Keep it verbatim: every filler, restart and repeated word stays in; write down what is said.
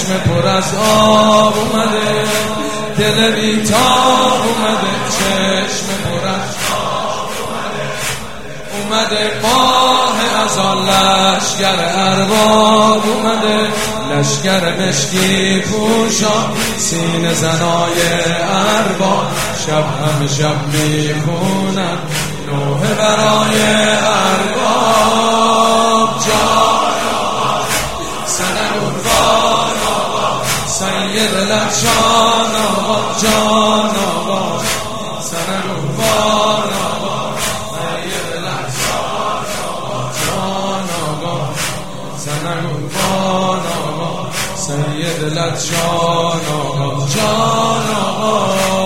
چشم پر از آب اومده، دل بیتاب اومده، چشم پر از آب اومده، اومده ماه از آن لشگر ارباب اومده، لشگر مشکی پوشان سینه زنای ارباب، شب هم شب میخونن نوحه برای ارباب. جان آقا سنگ قربان آقا سید لبشان آقا، جان آقا سنگ قربان آقا سید لبشان آقا، جان آقا سنگ قربان آقا سید لبشان آقا، جان آقا.